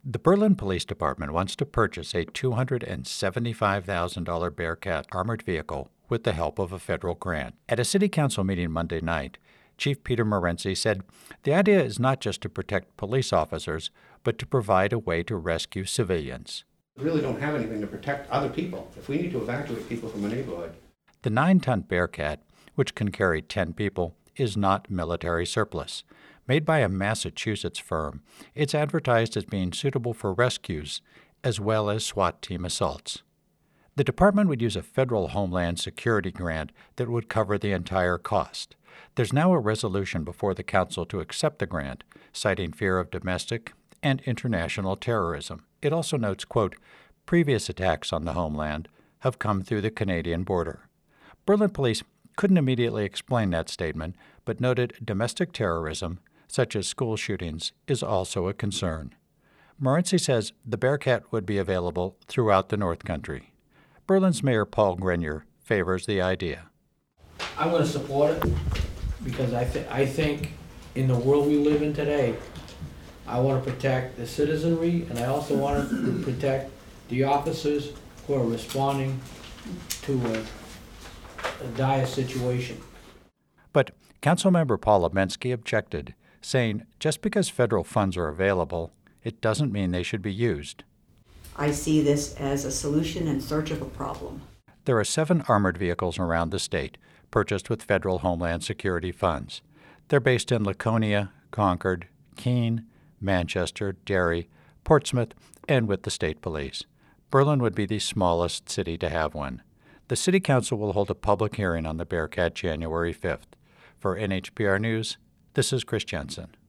The Berlin Police Department wants to purchase a $275,000 Bearcat armored vehicle with the help of a federal grant. At a city council meeting Monday night, Chief Peter Morency said the idea is not just to protect police officers, but to provide a way to rescue civilians. We really don't have anything to protect other people. If we need to evacuate people from a neighborhood. The 9-ton Bearcat, which can carry 10 people, is not military surplus. Made by a Massachusetts firm, it's advertised as being suitable for rescues as well as SWAT team assaults. The department would use a federal Homeland Security grant that would cover the entire cost. There's now a resolution before the council to accept the grant, citing fear of domestic and international terrorism. It also notes, quote, previous attacks on the homeland have come through the Canadian border. Berlin police couldn't immediately explain that statement, but noted domestic terrorism, such as school shootings, is also a concern. Morency says the Bearcat would be available throughout the North Country. Berlin's Mayor Paul Grenier favors the idea. I'm going to support it because I think in the world we live in today, I want to protect the citizenry, and I also want to protect the officers who are responding to a dire situation. But Councilmember Paul Abensky objected, saying just because federal funds are available, it doesn't mean they should be used. I see this as a solution in search of a problem. There are 7 armored vehicles around the state, purchased with federal Homeland Security funds. They're based in Laconia, Concord, Keene, Manchester, Derry, Portsmouth, and with the state police. Berlin would be the smallest city to have one. The City Council will hold a public hearing on the Bearcat January 5th. For NHPR News, this is Chris Jensen.